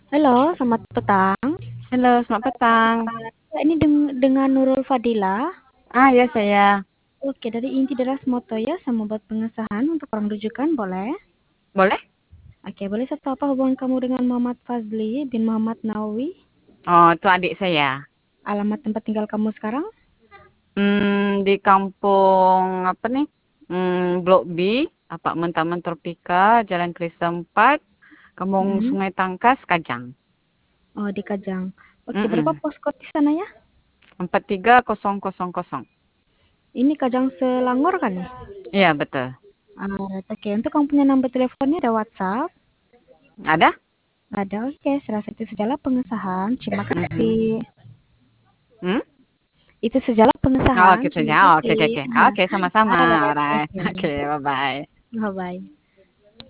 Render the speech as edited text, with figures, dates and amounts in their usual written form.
Halo, selamat petang. Halo, selamat petang. Ya, ini dengan Nurul Fadila. Ya saya. Oke, dari Inti Deras Moto ya, sama buat pengesahan untuk orang rujukan, boleh? Boleh? Oke, boleh saya tahu apa hubungan kamu dengan Muhammad Fazli bin Muhammad Nawawi? Oh, itu adik saya. Alamat tempat tinggal kamu sekarang? Di kampung apa nih? Blok B, apartemen Taman Tropika, Jalan Krista 4, Kampung Hmm. Sungai Tangkas, Kajang. Oh, di Kajang. Oke, berapa Mm-mm. postcode di sana ya? 43000. Ini Kajang Selangor kan ya? Iya, betul. Oke, untuk kamu punya nomor teleponnya ada WhatsApp? Ada? Ada, oke. Saya rasa itu sajalah pengesahan. Terima Mhm. kasih. Hmm? Itu sajalah Oh, pengesahan. gitu Terima saja. Oke, oke, kasih. oke. Oke, sama-sama. Alright, Alright. oke. Oke, bye-bye. Bye bye.